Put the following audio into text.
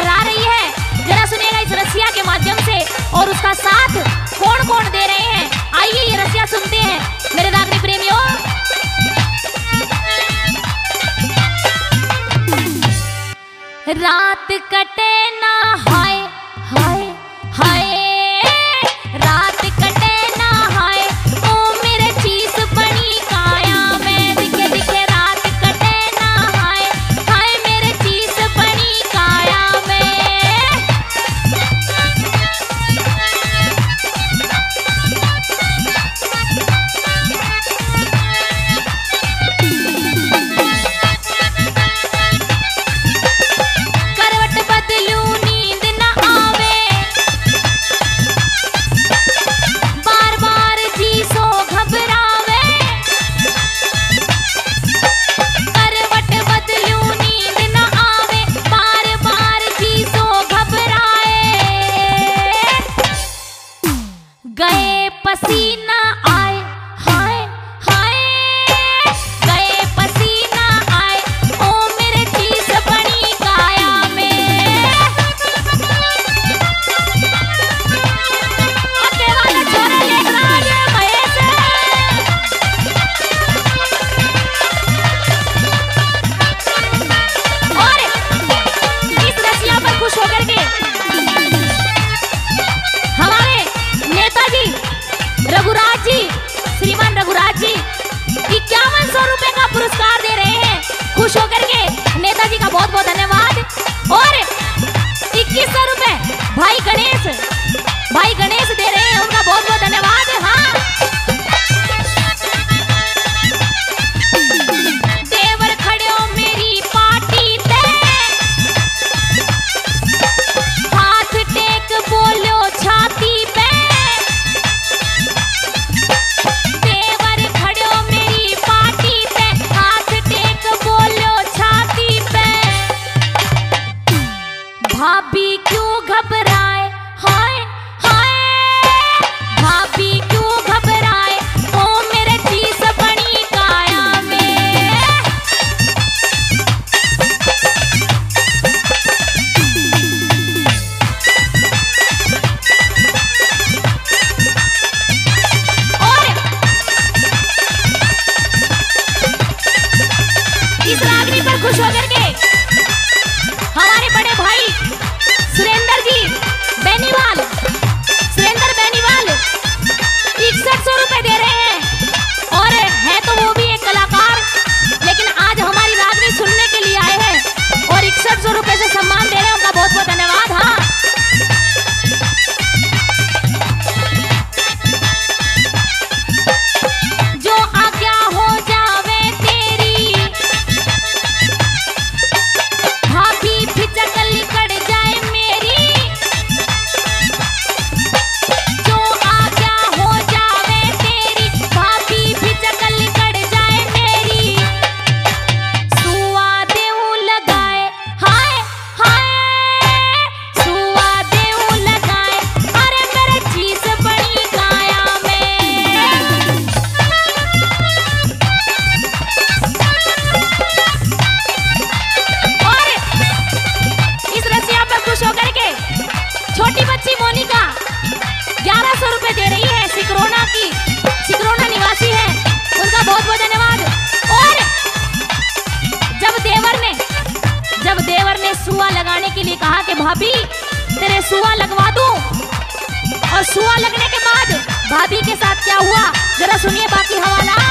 लहरा रही है, जरा सुनिएगा इस रसिया के माध्यम से। और उसका साथ कौन कौन दे रहे हैं, आइए ये रसिया सुनते हैं मेरे रागनी प्रेमियों। रात कटे ना हाय हाय हाय, रात कटे ना हाय, ओ मेरे चीज बनी काया में, दिखे दिखे रात कटे ना हाय हाय, मेरे चीज बनी काया में। करवट बदलूं नींद न आवे, बार बार जी सो घबरावे, करवट बदलूं नींद न आवे, बार बार जी सो घबराए, गए पसीना आए हाय हाय, गए पसीना आए, ओ मेरे चीज बनी काया में। आगे वाले छोरे लेकर आ गए महेश। और इस रसिया पर खुश होकर के हमारे नेताजी रघुराज जी, श्रीमान रघुराज जी 5100 रुपए का पुरस्कार दे रहे हैं। खुश होकर के नेताजी का बहुत बहुत धन्यवाद। और 2100 रुपए भाई गणेश दे रहे हैं, उनका बहुत बहुत धन्यवाद। हाँ, देवर खड़े हो मेरी पार्टी पे, हाथ टेक बोलो छाती पे, देवर खड़े हो मेरी पार्टी पे, हाथ टेक बोलो छाती पे, भाभी क्यों घबराए हाय हाय, भाभी क्यों घबराए, ओ मेरे चीज बनी काया में। और इस रागनी पर खुश होकर के हमारे बड़े भाई सुरेंद्र जी बेनीवाल, सुरेंद्र बेनीवाल 6100 रुपए दे रहे हैं। और है तो वो भी एक कलाकार, लेकिन आज हमारी रागनी सुनने के लिए आए हैं और 6100 रुपए से सम्मान दे रहे हैं, उनका बहुत बहुत धन्यवाद। हाँ, जो आज्ञा हो जावे तेरी, भाभी फिचक लिकड़ जाए मेरी, जो आज्ञा हो जावे तेरी, भाभी फिचक लिकड़ जाए मेरी, सुआ देऊ लगाए हाय हाय, सुआ देऊ लगाए, अरे मेरे चीज बनी काया में। और इस रसिया पर खुश होकर के छोटी बच्ची मोनिका 1100 रुपए दे रही है, सिकरोना निवासी है, उनका बहुत बहुत धन्यवाद। और जब देवर ने सुआ लगाने के लिए कहा कि भाभी तेरे सुआ लगवा दूं, और सुआ लगने के बाद भाभी के साथ क्या हुआ जरा सुनिए बाकी हवाला।